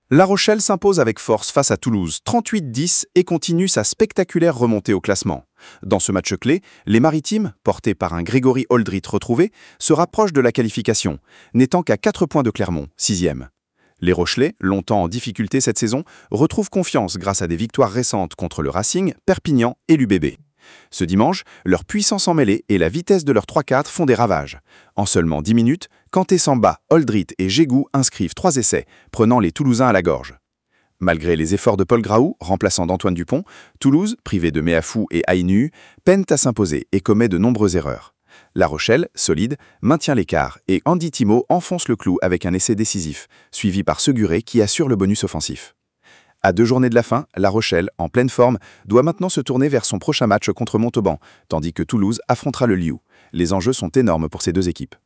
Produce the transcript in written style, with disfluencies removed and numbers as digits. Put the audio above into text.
La Rochelle s'impose avec force face à Toulouse, 38-10, et continue sa spectaculaire remontée au classement. Dans ce match clé, les Maritimes, portés par un Grégory Oldrit retrouvé, se rapprochent de la qualification, n'étant qu'à 4 points de Clermont, 6e. Les Rochelais, longtemps en difficulté cette saison, retrouvent confiance grâce à des victoires récentes contre le Racing, Perpignan et l'UBB. Ce dimanche, leur puissance en mêlée et la vitesse de leurs 3-4 font des ravages. En seulement 10 minutes, Kanté Samba, Oldrit et Gégou inscrivent 3 essais, prenant les Toulousains à la gorge. Malgré les efforts de Paul Graou, remplaçant d'Antoine Dupont, Toulouse, privé de Meafou et Aïnu, peine à s'imposer et commet de nombreuses erreurs. La Rochelle, solide, maintient l'écart et Andy Thimo enfonce le clou avec un essai décisif, suivi par Seguré qui assure le bonus offensif. À 2 journées de la fin, La Rochelle, en pleine forme, doit maintenant se tourner vers son prochain match contre Montauban, tandis que Toulouse affrontera le Lioux. Les enjeux sont énormes pour ces deux équipes.